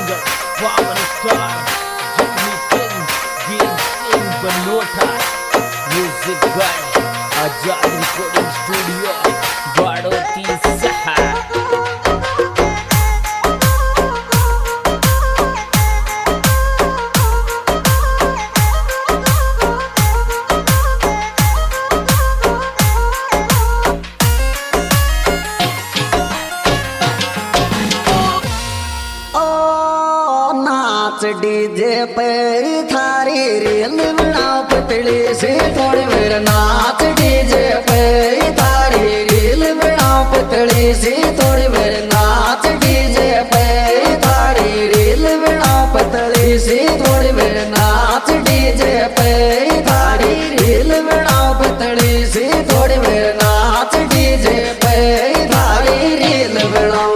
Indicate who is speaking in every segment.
Speaker 1: singer, power star, Jimmy King, Game King Banota, music guy, Ajad Recording Studio, Badoti Saha.
Speaker 2: DJ पे थारी reel बनाओ पतली सी थोड़ी मेरा नाच डीजे पे थारी रील बनाओ पतली सी थोड़ी मेरे नाच डीजे पे थारी रील बनाओ पतली सी थोड़ी मेरे नाच डीजे पे थारी रील बनाओ पतली सी थोड़ी मेरे नाच डीजे पे थारी रील बनाओ।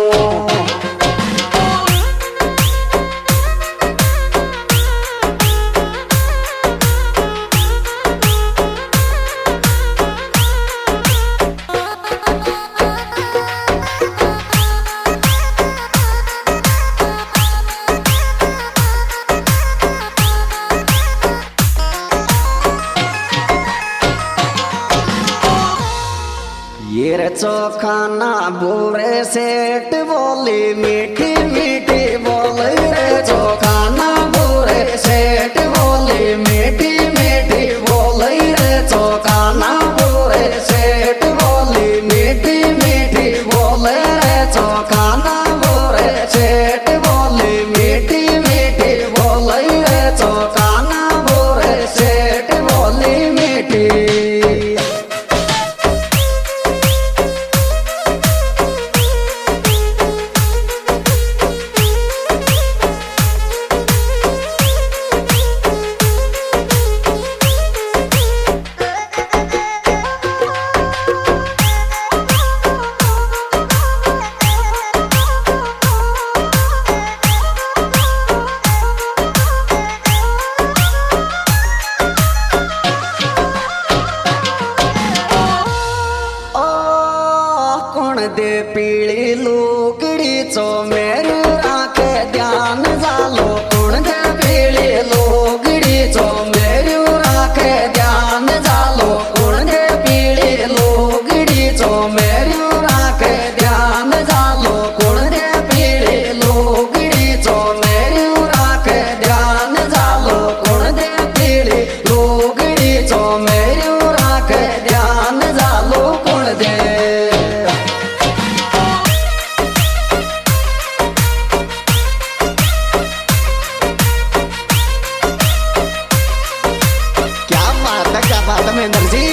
Speaker 2: ये चौखाना बुरे सेठ बोली मीठी मीठी बोल रे चौखाना बुरे सेठ बोली मीठी मीठी बोल रे चौखाना बुरे सेठ बोली मीठी मीठी बोल रे चौखाना बुरे सेठ बोली मीठी मीठी बोल रे चौखाना बुरे सेठ बोली मीठी। दे पीली लुगड़ी चो मेरू राखे ध्यान जालो कुण दे पीली लुगड़ी चो मेरू राखे ध्यान जालो कुण दे पीली लुगड़ी चो मेरू राखे ध्यान जालो कुण दे पीली लुगड़ी चो मेरू राखे ध्यान जालो कुण दे पीली लुगड़ी चो मेरू राखे ध्यान जालो कुण दे। महेंद्र जी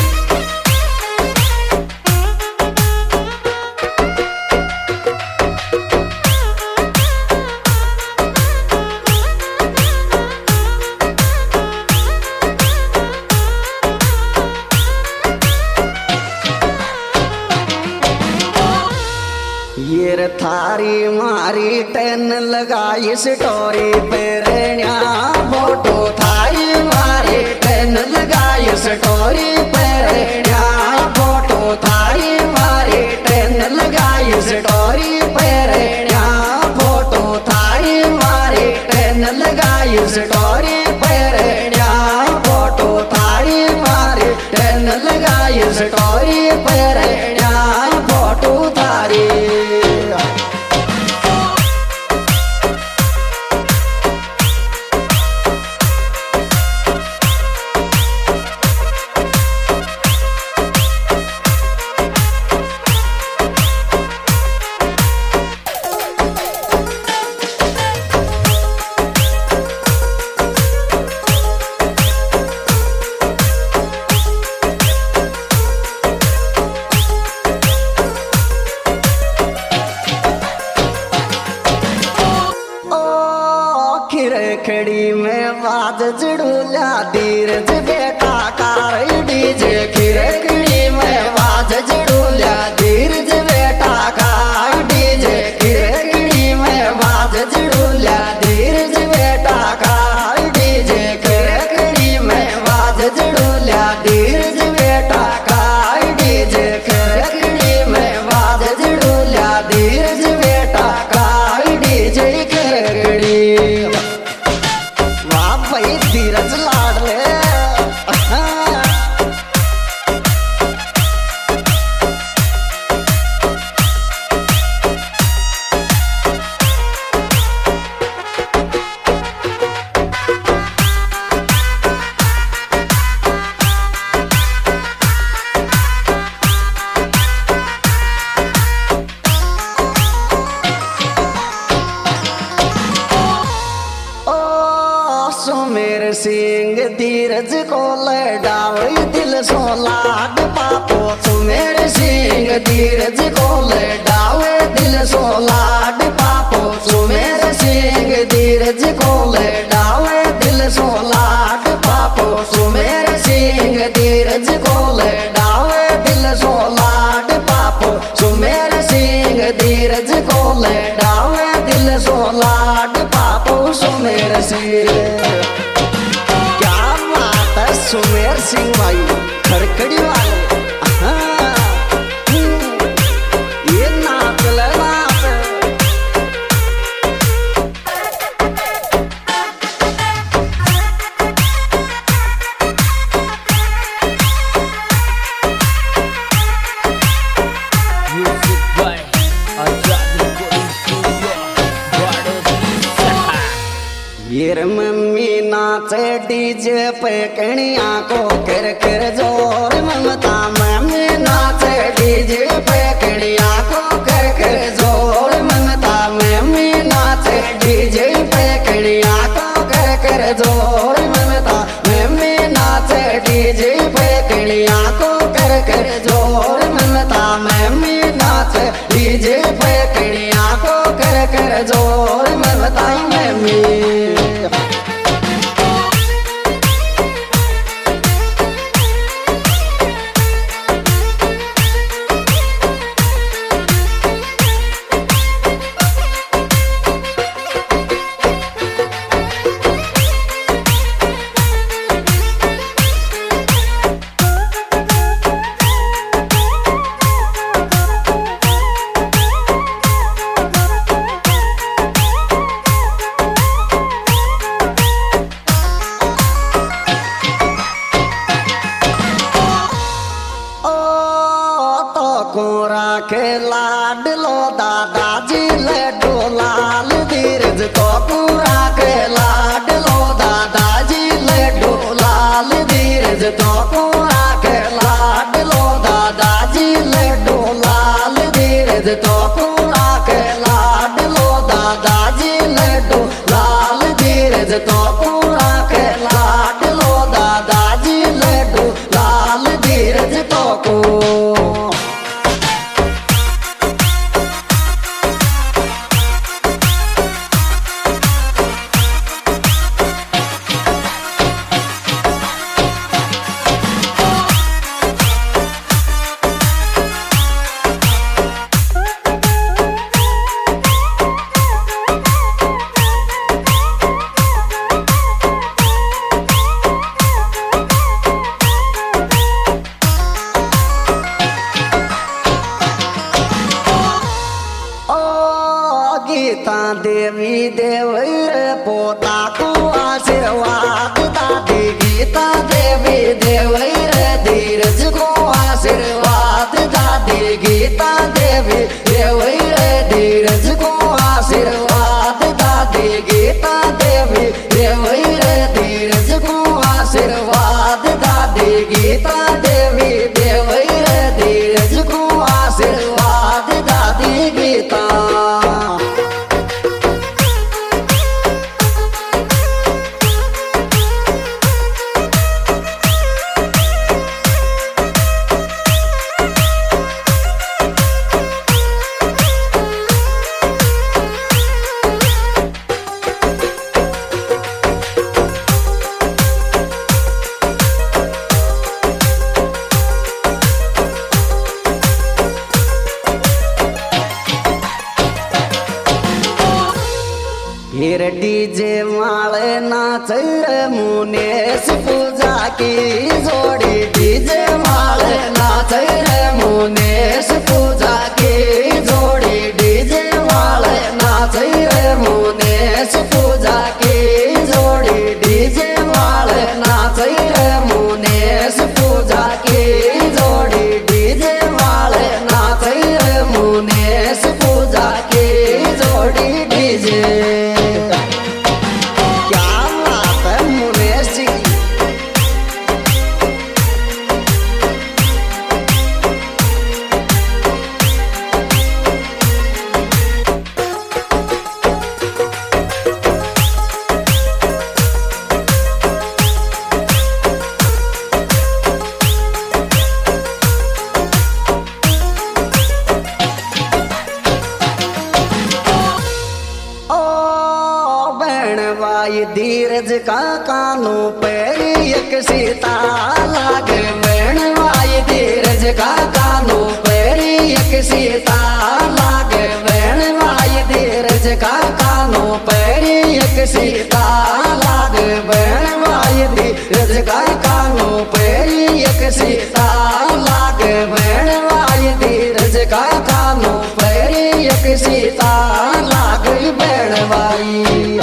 Speaker 2: ये थारी मारी टेन लगाई स्टोरी पे रेण्या फोटो थारी मारी टेन लगाई स्टोरी पे रेण्या फोटो थारी मारी टेन लगाई स्टोरी पे रेण्या फोटो थारी मारी टेन लगाई स्टोरी पे रेण्या फोटो थारी मारी टेन लगाई स्टोरी पे रेण्या फोटो थारी। खड़ी में बाज जड़ूल्या धीरज बेटा कार डीजे खिड़की में बाज जड़ूल्या धीरज बेटा कार डीजे खिड़की में बाज जड़ूल्या धीरज बेटा कार डीजे खिड़की में बाज जड़ूल्या धीरज बेटा कार डीजे खिड़की में बाज जड़ूल्या धीरज बेटा कार डीजे खिड़की। सिंह धीरज को लड़ावे दिल सो लाड पापो सुमेर सिंह धीरज को लड़ावे दिल सो लाड पापो सुमेर सिंह धीरज को लड़ावे दिल सो लाड पापो सुमेर सिंह धीरज को लड़ावे दिल सो लाड पापो सुमेर सिंह धीरज को लड़ावे दिल सो लाड पापो सुमेर सिंह। क्या बात है सुमेर सिंह भाई खड़खड़ी वाले। ये नाच लगा ये मम्मी नाचे डीजे पे कणिया को कर कर जोर ममता मम्मी नाचे डीजे पे कणिया को कर कर जोर ममता मम्मी नाचे डीजे पे कणिया को कर कर जोर ममता मम्मी नाचे डीजे पे कणिया को कर कर जोर ममता मम्मी नाचे डीजे पे कणिया को कर कर जोर ममता मम्मी। कोरा के लाडलो दादाजी लड्डू लाल धीरज तो कोरा के लाडलो दादाजी लड्डू लाल धीरज तो कोरा के लाडलो दादाजी लड्डू लाल धीरज तो कोरा के लाडलो दादाजी लड्डू लाल धीरज तो कोरा के लाडलो दादाजी लड्डू लाल धीरज तो को। गीता देवी देवर पोता को आशीर्वाद दादी गीता देवी देवर धीरज को आशीर्वाद दादी गीता देवी देवर धीरज को आशीर्वाद दादी गीता देवी देवर धीरज को आशीर्वाद दादी गीता देवी देवर धीरज को आशीर्वाद दादी गीता। हिर डीजे माले नाच मुनेश पूजा की जोड़ी डीजे माले नाच मुनेश पूजा की जोड़ी डीजे माले नाच मुनेश पूजा की जोड़ी डीजे माले नाच मुनेश पूजा की जोड़ी डीजे माले नाच मुनेश पूजा की जोड़ी डीजे। बनवाई धीरज का कानू पैरी एक सीता लागे बनवाई धीरज का कानू पैरी एक सीता लागे बनवाई धीरज का कानू पैरी एक सीता लागे बनवाई धीरज का कानू पैरी एक सीता लागे बनवाई धीरज का कानू पैरी एक सीता लागे बनवाई।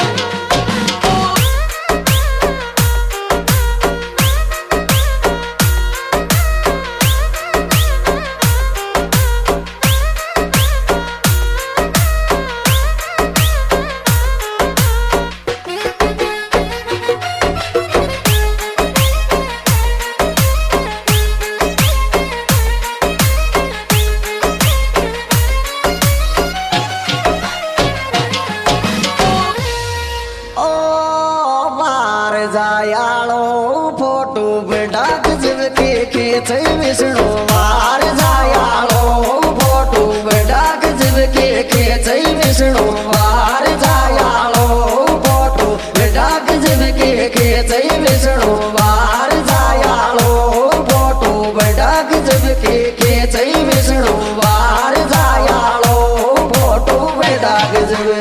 Speaker 2: जायालो फोटो बेटा गजब के खेच विष्णु वार जायालो फोटो बेटा गजब के खेच विष्णु वार जायालो फोटो बेटा गजब के खेच विष्णु वार जायालो फोटो बेटा गजब के खेच विष्णु वार जायालो फोटो बेटा गजब।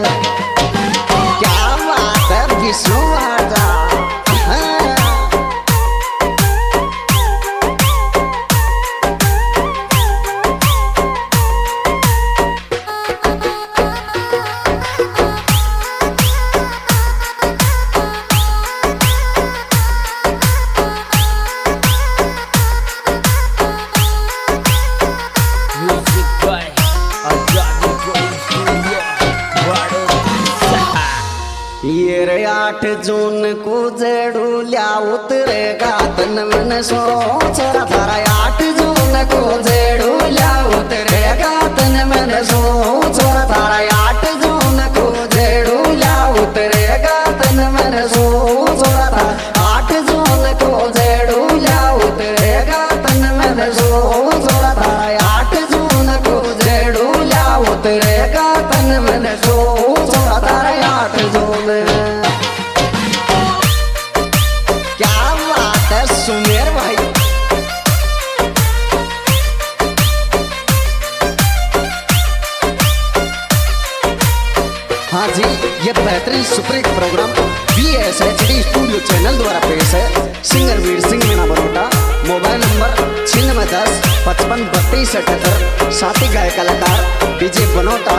Speaker 2: क्या बात है विष्णु ये 8 जून को जेडूल्या उतरेगा तन मन सोच थारा 8 जून को जेडूल्या उतरेगा तन मन सोच थारा 8 जून को जेडूल्या उतरेगा तन मन सोच 8 जून को जेडूल्या उतरेगा तन मन सोच 8 जून को जेडूल्या उतरेगा तन मन सोच 8 जून। क्या बात है सुमेर भाई। हाँ जी, ये बेहतरीन superhit programme VSHD studio channel द्वारा पेश है। Singer Veer Singh Meena Barota, mobile number 9610 55 32 78, साथी गायक कलाकार डीजे बनोटा।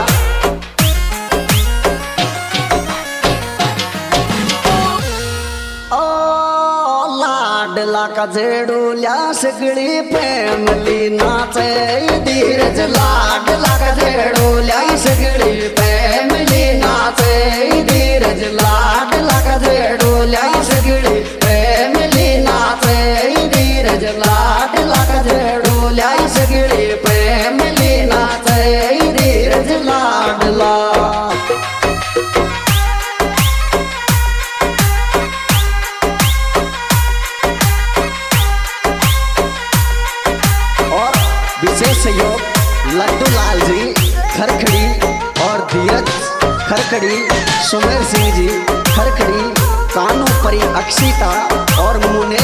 Speaker 2: लाडला का जेडूल्या सगळी फॅमिली नाचे धीरज लाडला का जेडूल्या सगळी फॅमिली नाचे धीरज लाडला का जेडूल्या सगळी फॅमिली नाचे धीरज लाडला का जेडूल्या सगळी फॅमिली नाचे धीरज लाडला। विशेष सहयोग लड्डू लाल जी खरखड़ी और धीरज खरखड़ी, सुमेर सिंह जी खरखड़ी, कानू परी अक्षिता और मुने